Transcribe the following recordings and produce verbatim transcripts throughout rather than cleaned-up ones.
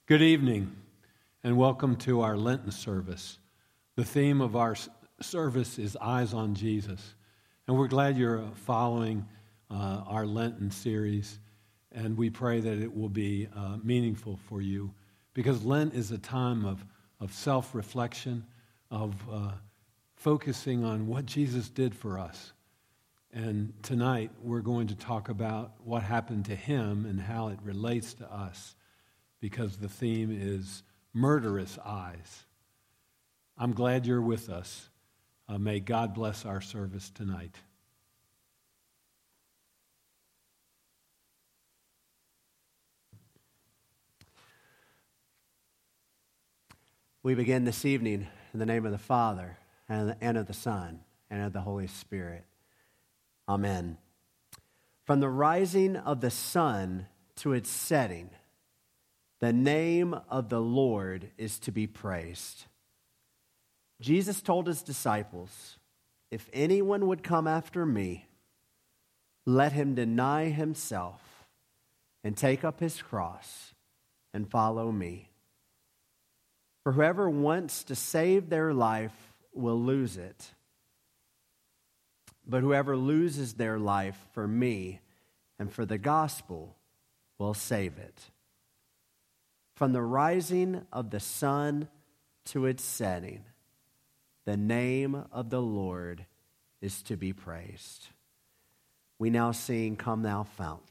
Good evening, and welcome to our Lenten service. The theme of our service is Eyes on Jesus, and we're glad you're following uh, our Lenten series, and we pray that it will be uh, meaningful for you, because Lent is a time of, of self-reflection, of uh, focusing on what Jesus did for us. And tonight, we're going to talk about what happened to him and how it relates to us, because the theme is murderous eyes. I'm glad you're with us. Uh, may God bless our service tonight. We begin this evening in the name of the Father, and of the Son, and of the Holy Spirit. Amen. From the rising of the sun to its setting, the name of the Lord is to be praised. Jesus told his disciples, "If anyone would come after me, let him deny himself and take up his cross and follow me. For whoever wants to save their life will lose it. But whoever loses their life for me and for the gospel will save it." From the rising of the sun to its setting, the name of the Lord is to be praised. We now sing, "Come Thou Fount."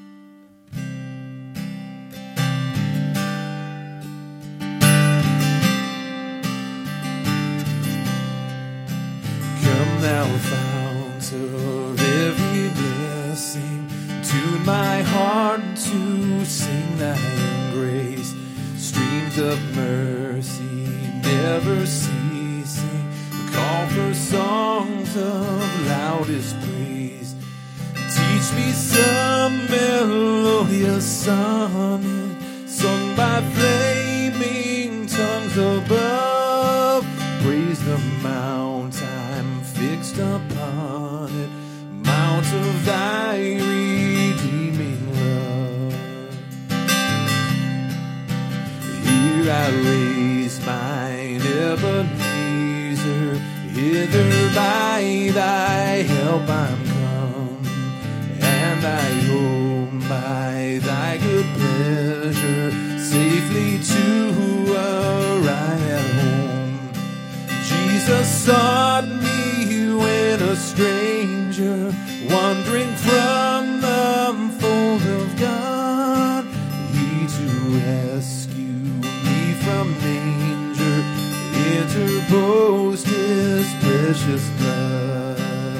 Come Thou Fount of every blessing, tune my heart to sing Thy own grace. Streams of mercy never ceasing, call for songs of loudest praise. Teach me some melodious sonnet, sung by flaming tongues above. Praise the mount I'm fixed upon it, mount of Thy redeeming love. Here I raise mine Ebenezer, hither by Thy help I'm come, and I hope by Thy good pleasure safely to arrive at home. Jesus sought me when a stranger, wandering from the fold of God, He to rescue me from danger interposed His precious blood.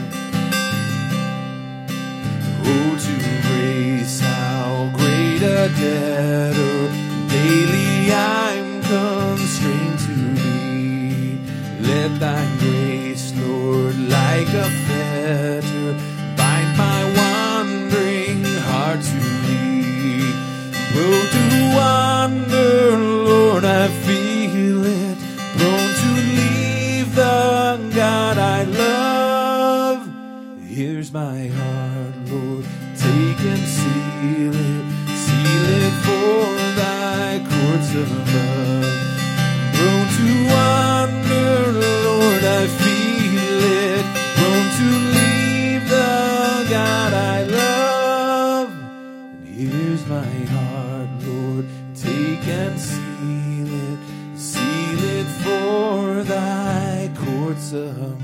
Oh, to grace how great a debtor daily I'm constrained to be. Let Thy grace, Lord, like a fetter, bind my wandering heart to Thee. Prone to wander, Lord, I feel it, prone to leave the God I love. Here's my heart, Lord, take and seal it, seal it for Thy courts above. Prone to wander, Lord, I feel it, prone to leave the God I love. And here's my heart, Lord, take and seal it, seal it for Thy courts above.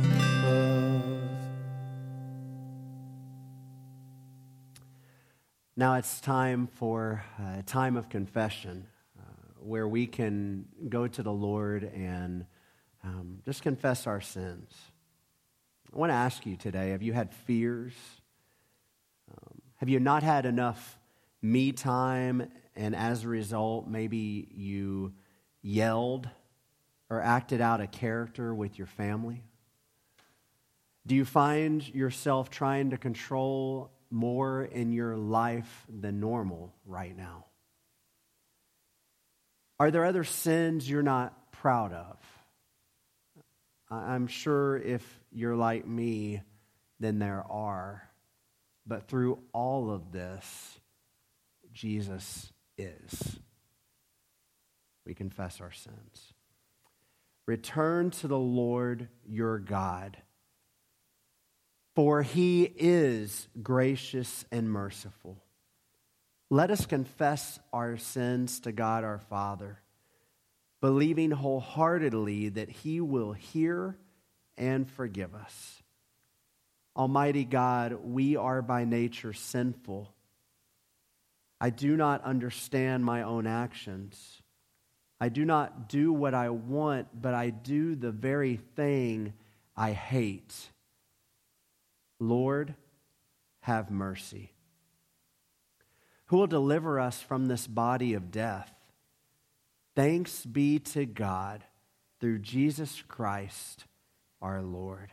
Now it's time for a time of confession, uh, where we can go to the Lord and um, just confess our sins. I want to ask you today, have you had fears? Um, have you not had enough me time, and as a result, maybe you yelled or acted out a character with your family? Do you find yourself trying to control more in your life than normal right now? Are there other sins you're not proud of? I'm sure if you're like me, then there are. But through all of this, Jesus is. we confess our sins. Return to the Lord your God, for he is gracious and merciful. Let us confess our sins to God our Father, believing wholeheartedly that he will hear and forgive us. Almighty God, we are by nature sinful. I do not understand my own actions. I do not do what I want, but I do the very thing I hate. Lord, have mercy. Who will deliver us from this body of death? Thanks be to God through Jesus Christ our Lord.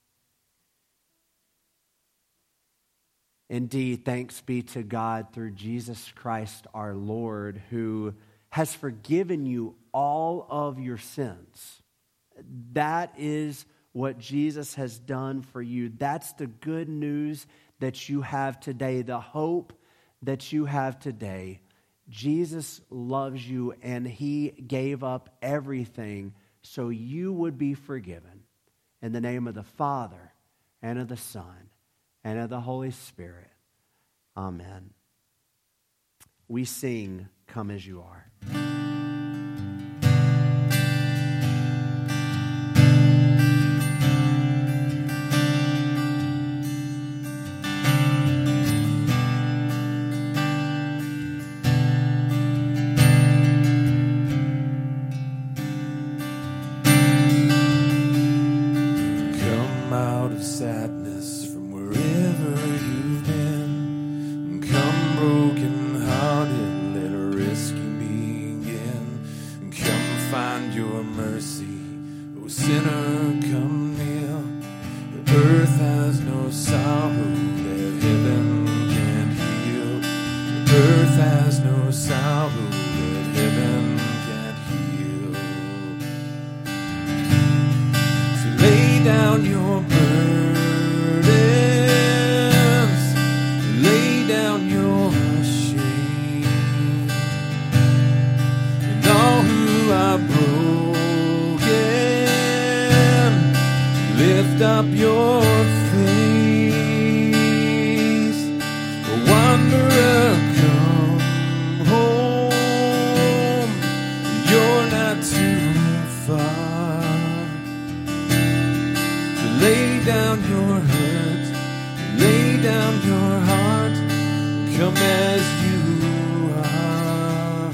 Indeed, thanks be to God through Jesus Christ our Lord, who has forgiven you all of your sins. That is what Jesus has done for you. That's the good news that you have today, the hope that you have today. Jesus loves you, and he gave up everything so you would be forgiven. In the name of the Father, and of the Son, and of the Holy Spirit. Amen. We sing, "Come as You Are." Sadness from wherever you've been. Come broken-hearted, let a rescue begin. Come find your mercy, O sinner, come near. The earth has no sorrow that heaven can't heal. The earth has no sorrow that heaven can't heal. So lay down your burden, lift up your face, wanderer, come home. You're not too far. So lay down your hurt, lay down your heart, come as you are.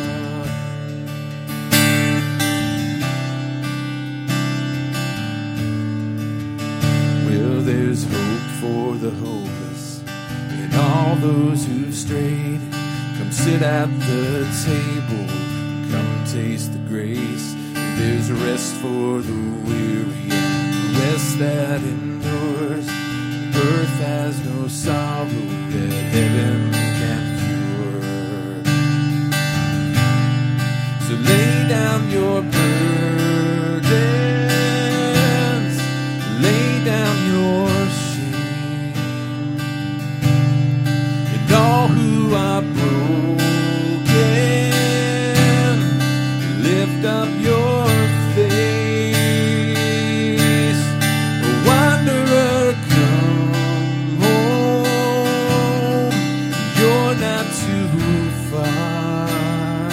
Well, there's hope for the hopeless and all those who've strayed. Come sit at the table, come taste the grace. There's rest for the weary and rest that endures. Earth has no sorrow that heaven can't cure. So lay down your burdens, lay down your shame, and all who are broken, lift up your face. A wanderer, come home. You're not too far.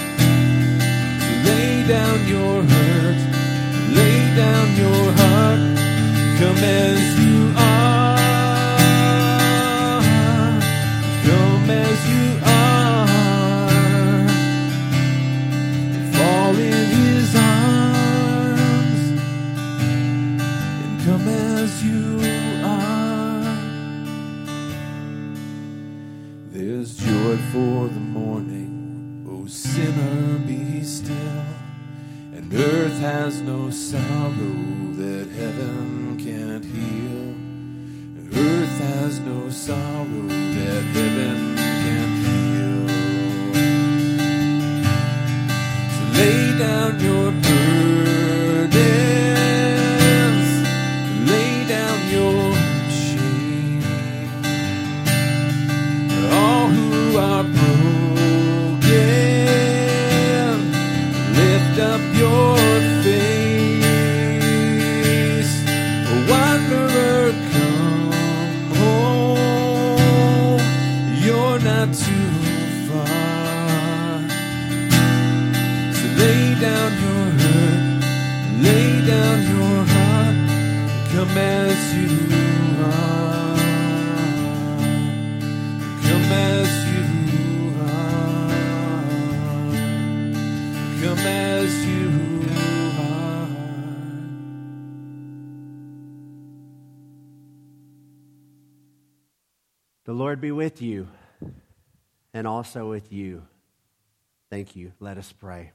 So lay down your hurt, lay down your heart, come as you are, come as you are, fall in his arms, and come as you are. There's joy for the morning, O sinner, be still, and earth has no sorrow that heaven can't heal. Earth has no sorrow that heaven can't heal. So lay down your burdens, lay down your shame. All who are broken, not too far. So lay down your hurt, lay down your heart, come as you are. Come as you are. Come as you are. The Lord be with you and also with you. Thank you. Let us pray.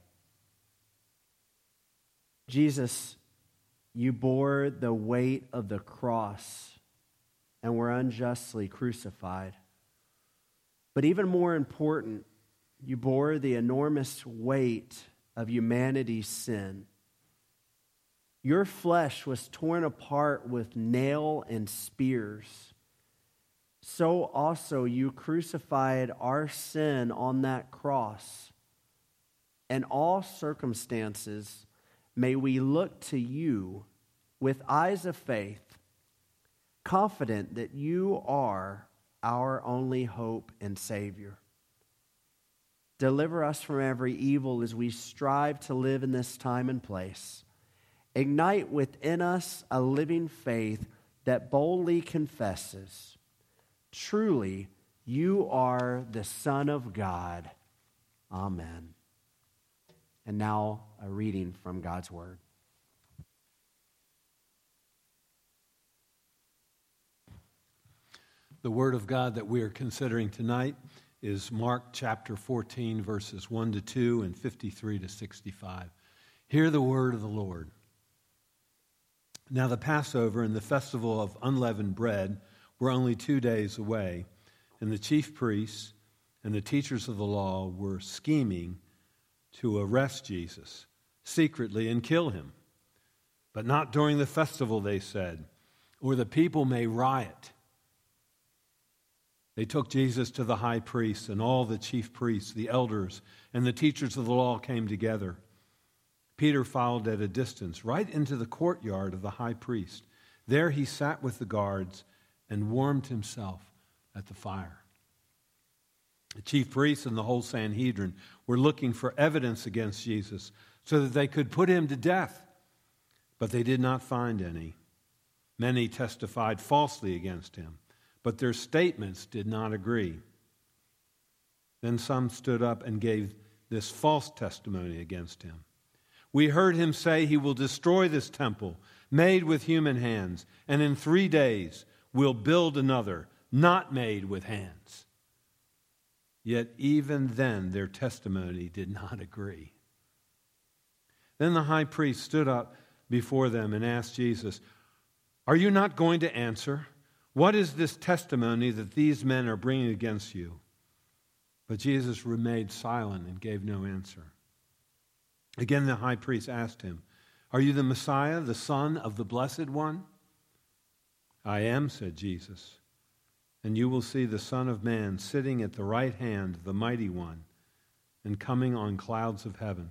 Jesus, you bore the weight of the cross and were unjustly crucified. But even more important, you bore the enormous weight of humanity's sin. Your flesh was torn apart with nail and spears. So also you crucified our sin on that cross. In all circumstances, may we look to you with eyes of faith, confident that you are our only hope and Savior. Deliver us from every evil as we strive to live in this time and place. Ignite within us a living faith that boldly confesses, truly, you are the Son of God. Amen. And now a reading from God's Word. The Word of God that we are considering tonight is Mark chapter fourteen, verses one to two and fifty-three to sixty-five. Hear the word of the Lord. Now the Passover and the festival of unleavened bread were only two days away, and the chief priests and the teachers of the law were scheming to arrest Jesus secretly and kill him. But not during the festival, they said, or the people may riot. They took Jesus to the high priest, and all the chief priests, the elders, and the teachers of the law came together. Peter followed at a distance, right into the courtyard of the high priest. There he sat with the guards and warmed himself at the fire. The chief priests and the whole Sanhedrin were looking for evidence against Jesus so that they could put him to death, but they did not find any. Many testified falsely against him, but their statements did not agree. Then some stood up and gave this false testimony against him. We heard him say he will destroy this temple made with human hands, and in three days will build another not made with hands. Yet even then their testimony did not agree. Then the high priest stood up before them and asked Jesus, "Are you not going to answer? What is this testimony that these men are bringing against you?" But Jesus remained silent and gave no answer. Again the high priest asked him, "Are you the Messiah, the Son of the Blessed One?" "I am," said Jesus. "And you will see the Son of Man sitting at the right hand of the Mighty One and coming on clouds of heaven."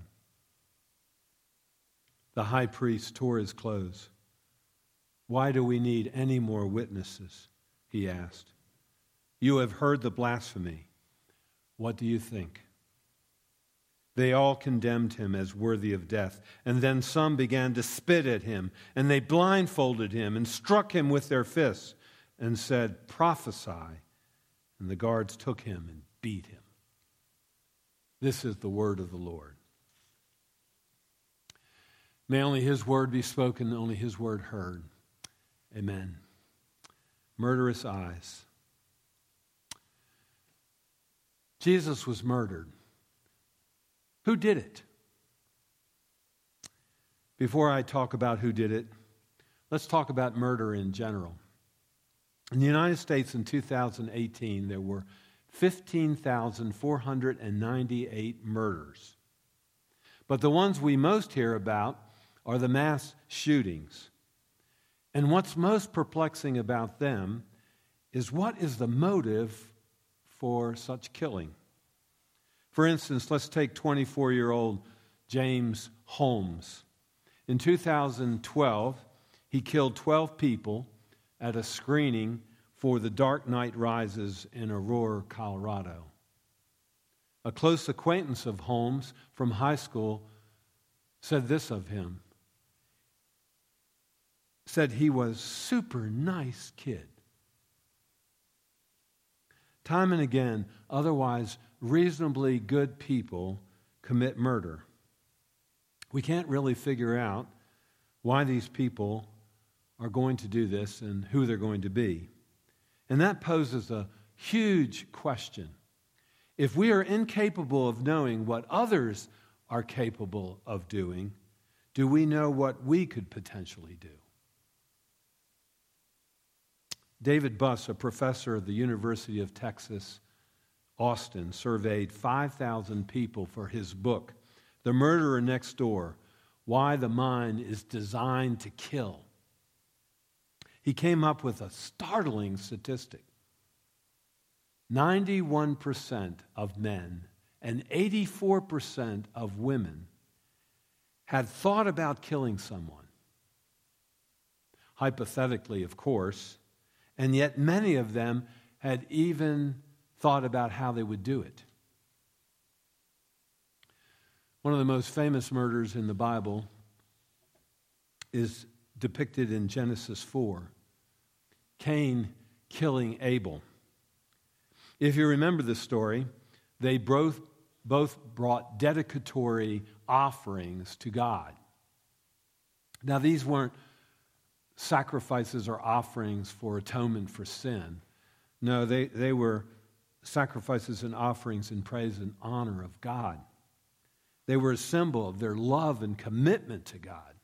The high priest tore his clothes. "Why do we need any more witnesses?" he asked. "You have heard the blasphemy. What do you think?" They all condemned him as worthy of death, and then some began to spit at him, and they blindfolded him and struck him with their fists and said, "Prophesy." And the guards took him and beat him. This is the word of the Lord. May only his word be spoken, only his word heard. Amen. Murderous eyes. Jesus was murdered. Who did it? Before I talk about who did it, let's talk about murder in general. In the United States in two thousand eighteen, there were fifteen thousand four hundred ninety-eight murders. But the ones we most hear about are the mass shootings. And what's most perplexing about them is what is the motive for such killing? For instance, let's take twenty-four-year-old James Holmes. In two thousand twelve, he killed twelve people at a screening for The Dark Knight Rises in Aurora, Colorado. A close acquaintance of Holmes from high school said this of him. Said he was super nice kid. Time and again, otherwise reasonably good people commit murder. We can't really figure out why these people are going to do this and who they're going to be. And that poses a huge question. If we are incapable of knowing what others are capable of doing, do we know what we could potentially do? David Buss, a professor at the University of Texas, Austin, surveyed five thousand people for his book, The Murderer Next Door, Why the Mind is Designed to Kill. He came up with a startling statistic. ninety-one percent of men and eighty-four percent of women had thought about killing someone. Hypothetically, of course, and yet many of them had even thought about how they would do it. One of the most famous murders in the Bible is depicted in Genesis four, Cain killing Abel. If you remember the story, they both, both brought dedicatory offerings to God. Now, these weren't sacrifices or offerings for atonement for sin. No, they, they were sacrifices and offerings in praise and honor of God. They were a symbol of their love and commitment to God.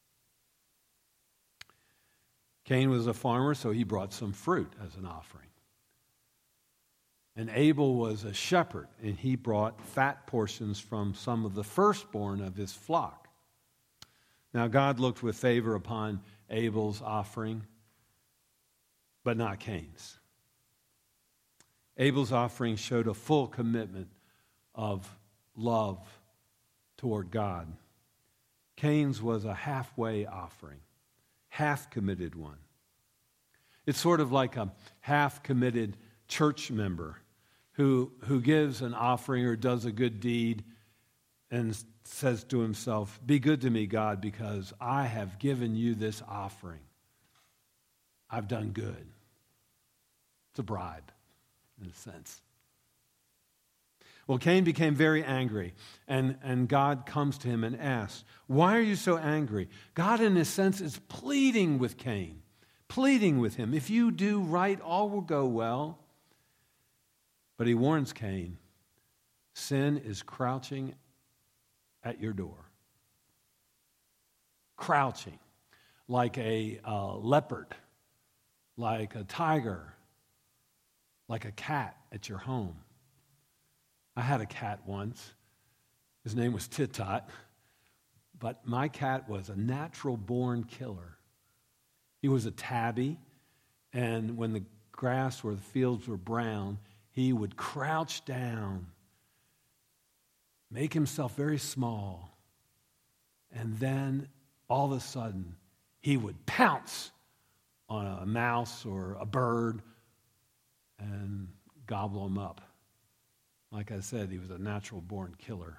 Cain was a farmer, so he brought some fruit as an offering. And Abel was a shepherd, and he brought fat portions from some of the firstborn of his flock. Now, God looked with favor upon Abel's offering, but not Cain's. Abel's offering showed a full commitment of love toward God. Cain's was a halfway offering, half-committed one. It's sort of like a half-committed church member who, who gives an offering or does a good deed and says to himself, "Be good to me, God, because I have given you this offering. I've done good." It's a bribe, in a sense. Well, Cain became very angry, and, and God comes to him and asks, "Why are you so angry?" God, in a sense, is pleading with Cain, pleading with him. If you do right, all will go well. But he warns Cain, sin is crouching at your door. Crouching, like a uh, leopard, like a tiger, like a cat at your home. I had a cat once. His name was Tit-Tot, but my cat was a natural-born killer. He was a tabby, and when the grass or the fields were brown, he would crouch down, make himself very small, and then all of a sudden he would pounce on a mouse or a bird and gobble them up. Like I said, he was a natural-born killer.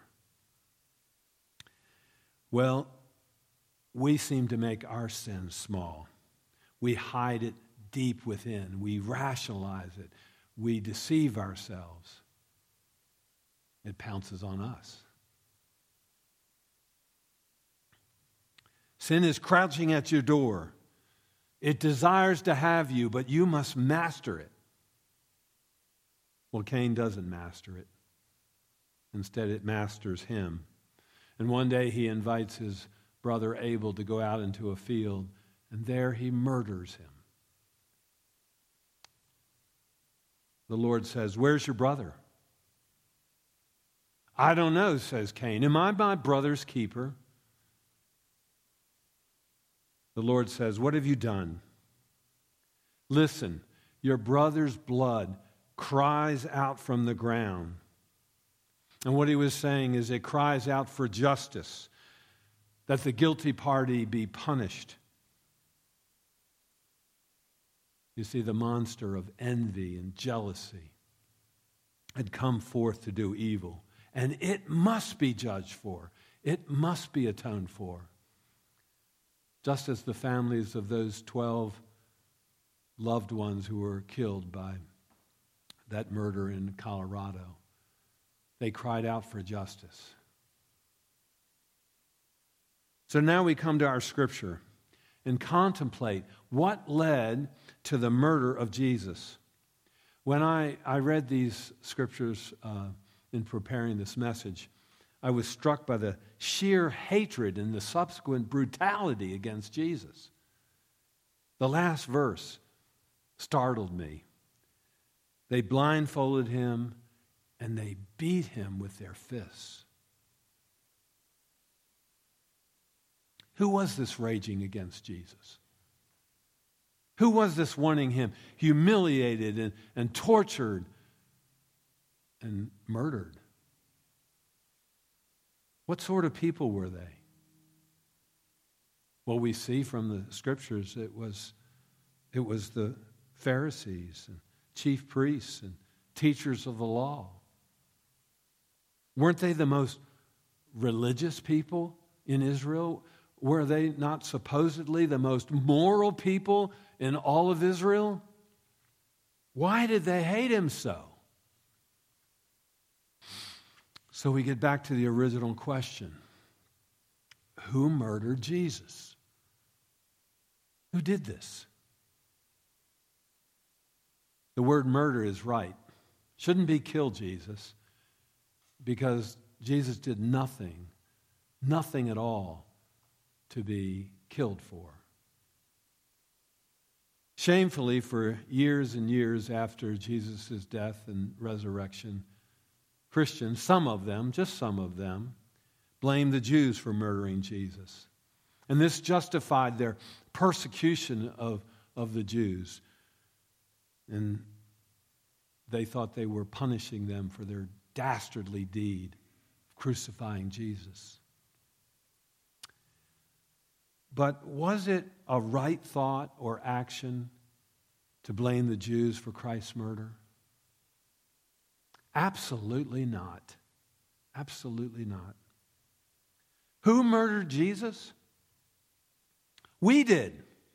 Well, we seem to make our sin small. We hide it deep within. We rationalize it. We deceive ourselves. It pounces on us. Sin is crouching at your door. It desires to have you, but you must master it. Well, Cain doesn't master it. Instead, it masters him. And one day he invites his brother Abel to go out into a field, and there he murders him. The Lord says, "Where's your brother?" "I don't know," says Cain. "Am I my brother's keeper?" The Lord says, "What have you done?" "Listen, your brother's blood cries out from the ground." And what he was saying is it cries out for justice, that the guilty party be punished. You see, the monster of envy and jealousy had come forth to do evil, and it must be judged for. It must be atoned for. Just as the families of those twelve loved ones who were killed by that murder in Colorado, they cried out for justice. So now we come to our scripture and contemplate what led to the murder of Jesus. When I, I read these scriptures uh, in preparing this message, I was struck by the sheer hatred and the subsequent brutality against Jesus. The last verse startled me. They blindfolded him and they beat him with their fists. Who was this raging against Jesus? Who was this wanting him humiliated and, and tortured and murdered? What sort of people were they? Well, we see from the scriptures it was, it was the Pharisees and chief priests and teachers of the law. Weren't they the most religious people in Israel? Were they not supposedly the most moral people in all of Israel? Why did they hate him so? So we get back to the original question. Who murdered Jesus? Who did this? The word murder is right. Shouldn't be kill Jesus, because Jesus did nothing, nothing at all to be killed for. Shamefully, for years and years after Jesus' death and resurrection, Christians, some of them, just some of them, blamed the Jews for murdering Jesus. And this justified their persecution of, of the Jews. And they thought they were punishing them for their dastardly deed of crucifying Jesus. But was it a right thought or action to blame the Jews for Christ's murder? Absolutely not. Absolutely not. Who murdered Jesus? We did.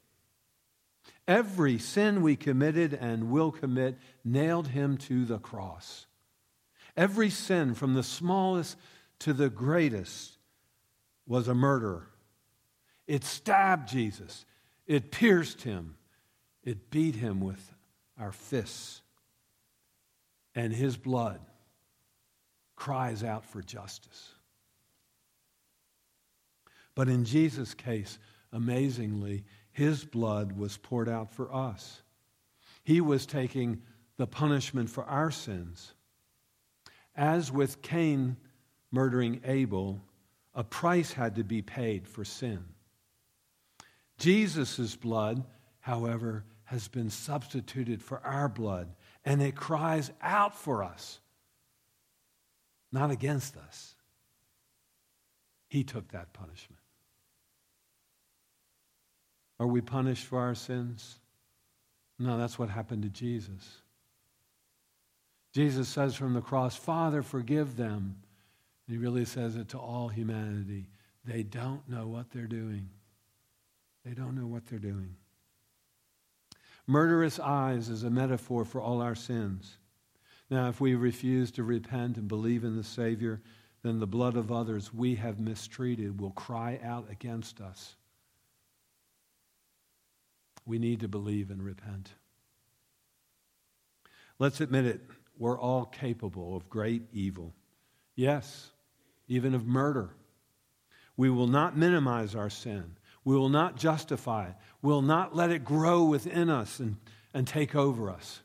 Every sin we committed and will commit nailed him to the cross. Every sin, from the smallest to the greatest, was a murder. It stabbed Jesus. It pierced him. It beat him with our fists. And his blood cries out for justice. But in Jesus' case, amazingly, his blood was poured out for us. He was taking the punishment for our sins. As with Cain murdering Abel, a price had to be paid for sin. Jesus' blood, however, has been substituted for our blood, and it cries out for us, not against us. He took that punishment. Are we punished for our sins? No, that's what happened to Jesus. Jesus says from the cross, Father, forgive them. And he really says it to all humanity. They don't know what they're doing. They don't know what they're doing. Murderous eyes is a metaphor for all our sins. Now, if we refuse to repent and believe in the Savior, then the blood of others we have mistreated will cry out against us. We need to believe and repent. Let's admit it. We're all capable of great evil. Yes, even of murder. We will not minimize our sin. We will not justify it. We will not let it grow within us and, and take over us.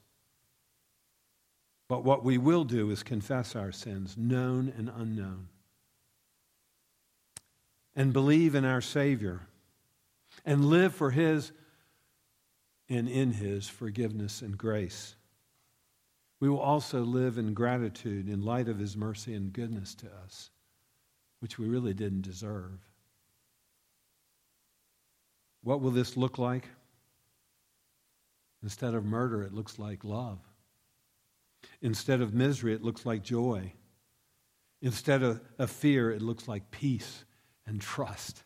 But what we will do is confess our sins, known and unknown, and believe in our Savior, and live for His and in His forgiveness and grace. We will also live in gratitude in light of His mercy and goodness to us, which we really didn't deserve. What will this look like? Instead of murder, it looks like love. Instead of misery, it looks like joy. Instead of, of fear, it looks like peace and trust.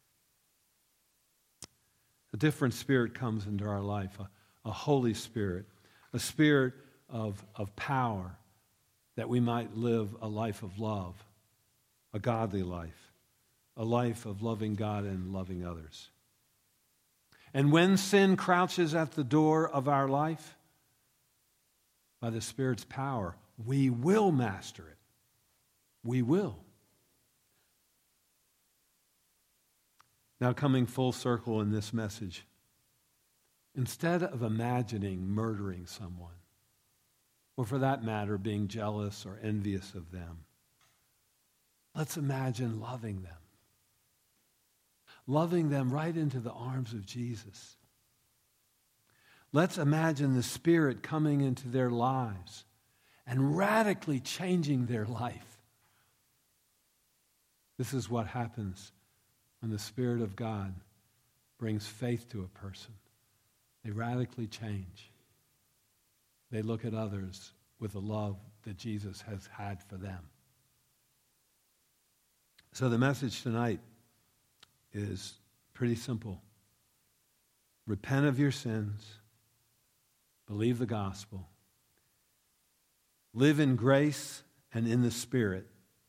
A different spirit comes into our life, a, a Holy Spirit, a spirit of, of power, that we might live a life of love, a godly life, a life of loving God and loving others. And when sin crouches at the door of our life, by the Spirit's power, we will master it. We will. Now, coming full circle in this message, instead of imagining murdering someone, or for that matter, being jealous or envious of them, let's imagine loving them. Loving them right into the arms of Jesus. Let's imagine the Spirit coming into their lives and radically changing their life. This is what happens when the Spirit of God brings faith to a person. They radically change. They look at others with the love that Jesus has had for them. So the message tonight is pretty simple. Repent of your sins. Believe the gospel. Live in grace and in the Spirit.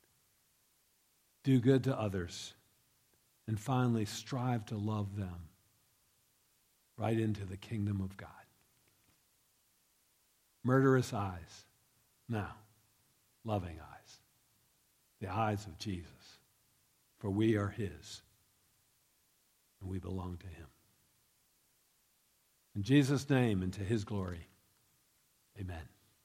Do good to others. And finally, strive to love them right into the kingdom of God. Murderous eyes. Now, loving eyes. The eyes of Jesus. For we are his. And we belong to him. In Jesus' name and to his glory. Amen.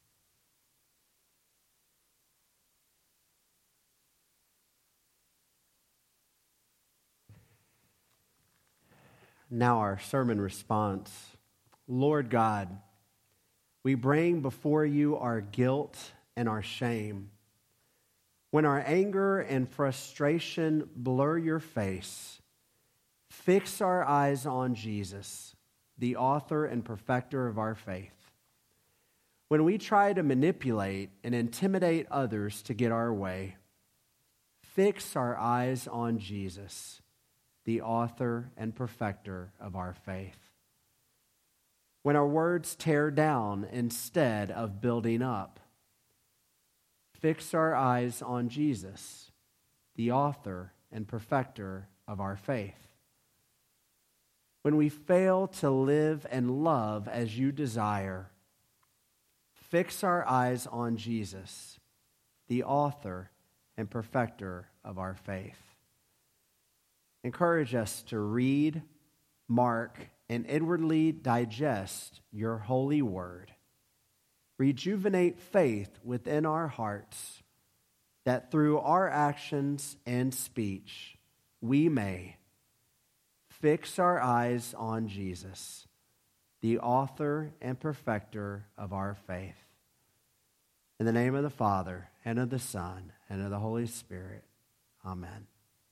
Now our sermon response. Lord God, we bring before you our guilt and our shame. When our anger and frustration blur your face, fix our eyes on Jesus, the author and perfecter of our faith. When we try to manipulate and intimidate others to get our way, fix our eyes on Jesus, the author and perfecter of our faith. When our words tear down instead of building up, fix our eyes on Jesus, the author and perfecter of our faith. When we fail to live and love as you desire, fix our eyes on Jesus, the author and perfecter of our faith. Encourage us to read, mark, and inwardly digest your holy word. Rejuvenate faith within our hearts, that through our actions and speech we may fix our eyes on Jesus, the author and perfecter of our faith. In the name of the Father, and of the Son, and of the Holy Spirit. Amen.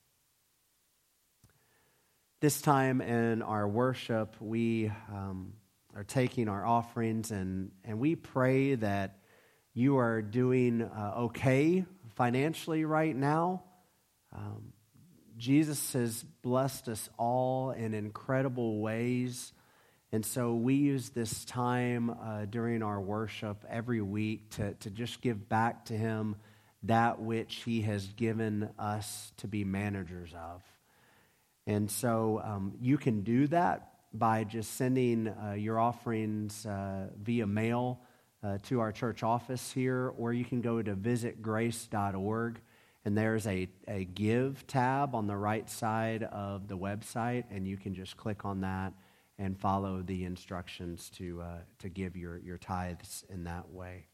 This time in our worship, we um, are taking our offerings, and, and we pray that you are doing uh, okay financially right now. Um, Jesus has blessed us all in incredible ways, and so we use this time uh, during our worship every week to, to just give back to him that which he has given us to be managers of. And so um, you can do that by just sending uh, your offerings uh, via mail uh, to our church office here, or you can go to visit grace dot org, and there's a, a Give tab on the right side of the website, and you can just click on that and follow the instructions to, uh, to give your, your tithes in that way.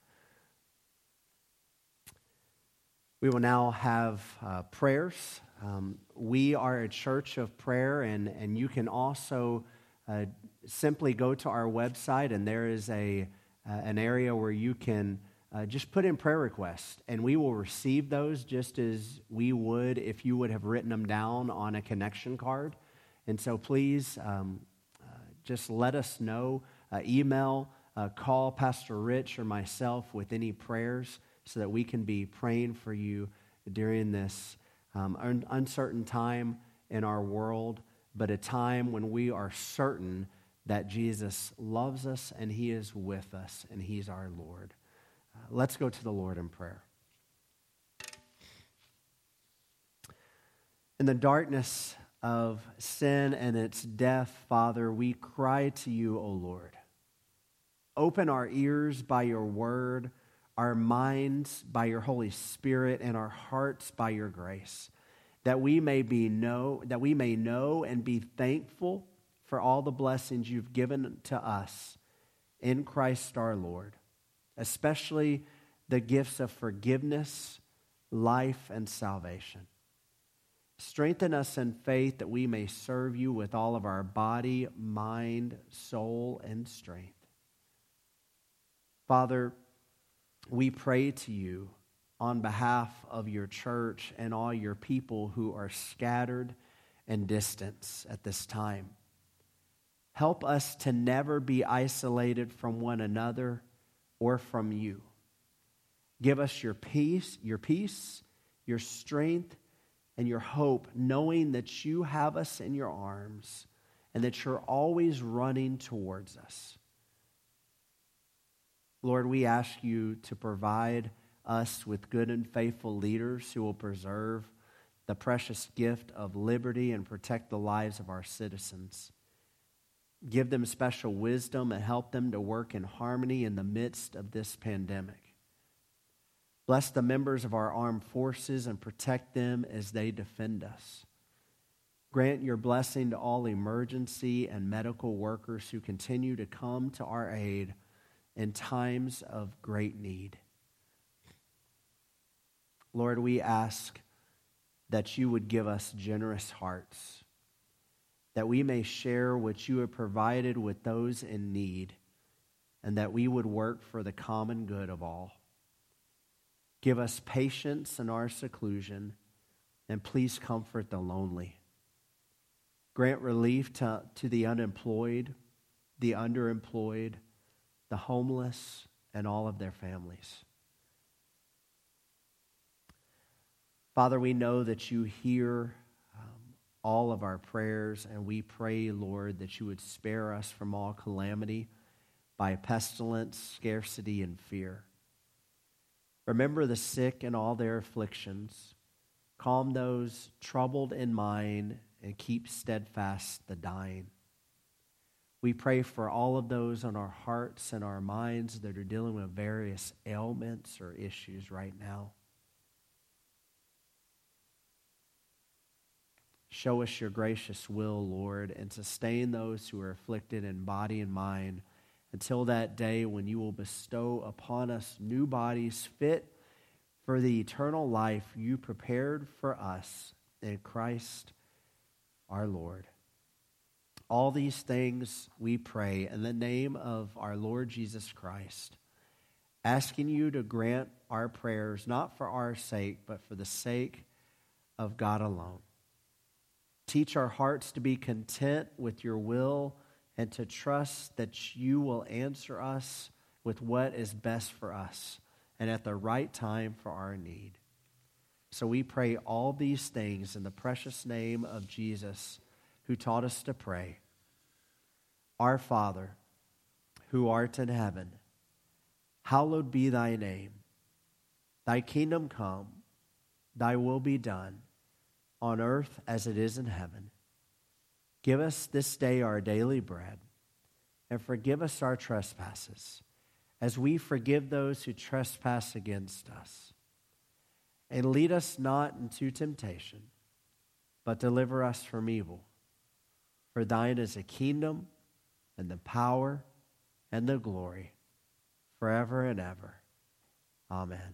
We will now have uh, prayers. Um, we are a church of prayer, and, and you can also uh, simply go to our website, and there is a uh, an area where you can uh, just put in prayer requests, and we will receive those just as we would if you would have written them down on a connection card. And so please um, uh, just let us know uh, email, uh, call Pastor Rich or myself with any prayers so that we can be praying for you during this um, un- uncertain time in our world, but a time when we are certain that Jesus loves us and he is with us and he's our Lord. Uh, let's go to the Lord in prayer. In the darkness of sin and its death, Father, we cry to you, O Lord. Open our ears by your word, our minds by your Holy Spirit, and our hearts by your grace, that we may be know that we may know and be thankful for all the blessings you've given to us in Christ our Lord, especially the gifts of forgiveness, life, and salvation. Strengthen us in faith that we may serve you with all of our body, mind, soul, and strength. Father, we pray to you on behalf of your church and all your people who are scattered and distant at this time. Help us to never be isolated from one another or from you. Give us your peace, your peace, your strength, and your hope, knowing that you have us in your arms and that you're always running towards us. Lord, we ask you to provide us with good and faithful leaders who will preserve the precious gift of liberty and protect the lives of our citizens. Give them special wisdom and help them to work in harmony in the midst of this pandemic. Bless the members of our armed forces and protect them as they defend us. Grant your blessing to all emergency and medical workers who continue to come to our aid in times of great need. Lord, we ask that you would give us generous hearts, that we may share what you have provided with those in need, and that we would work for the common good of all. Give us patience in our seclusion, and please comfort the lonely. Grant relief to, to the unemployed, the underemployed, the homeless, and all of their families. Father, we know that you hear um, all of our prayers, and we pray, Lord, that you would spare us from all calamity by pestilence, scarcity, and fear. Remember the sick and all their afflictions. Calm those troubled in mind, and keep steadfast the dying. We pray for all of those on our hearts and our minds that are dealing with various ailments or issues right now. Show us your gracious will, Lord, and sustain those who are afflicted in body and mind until that day when you will bestow upon us new bodies fit for the eternal life you prepared for us in Christ our Lord. All these things we pray in the name of our Lord Jesus Christ, asking you to grant our prayers not for our sake, but for the sake of God alone. Teach our hearts to be content with your will and to trust that you will answer us with what is best for us and at the right time for our need. So we pray all these things in the precious name of Jesus, who taught us to pray. Our Father, who art in heaven, hallowed be thy name. Thy kingdom come, thy will be done, on earth as it is in heaven. Give us this day our daily bread, and forgive us our trespasses, as we forgive those who trespass against us. And lead us not into temptation, but deliver us from evil. For thine is the kingdom, and the power, and the glory, forever and ever. Amen.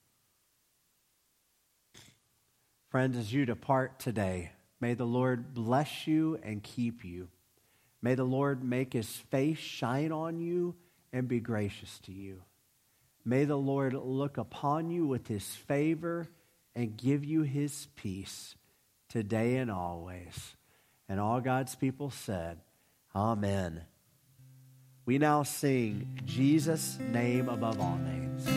Friends, as you depart today, may the Lord bless you and keep you. May the Lord make his face shine on you and be gracious to you. May the Lord look upon you with his favor and give you his peace today and always. And all God's people said, Amen. we now sing Jesus' name above all names.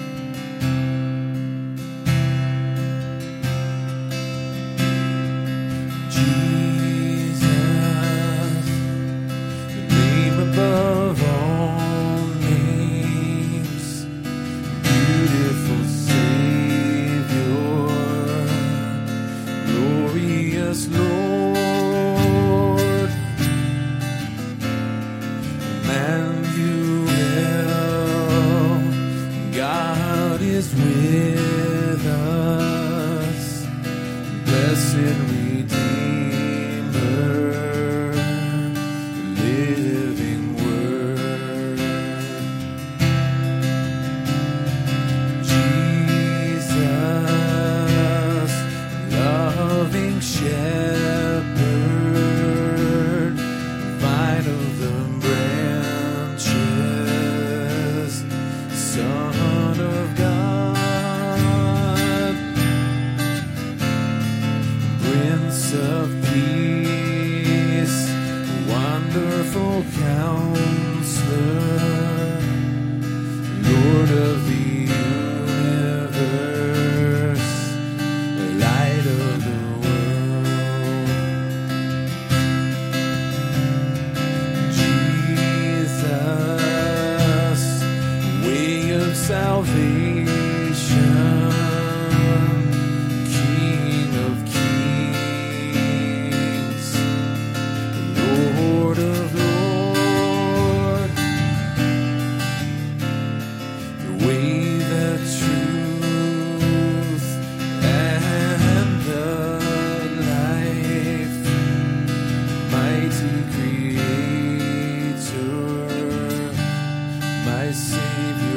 Above all names, beautiful Savior, glorious Lord, Emmanuel, God is with us, blessed Redeemer. Shepherd, vine of the branches, Son of God, Prince of Peace, wonderful Counselor, Lord of the universe, light of the salvation, King of kings, Lord of lords, the way, the truth, and the life, mighty Creator, my Savior.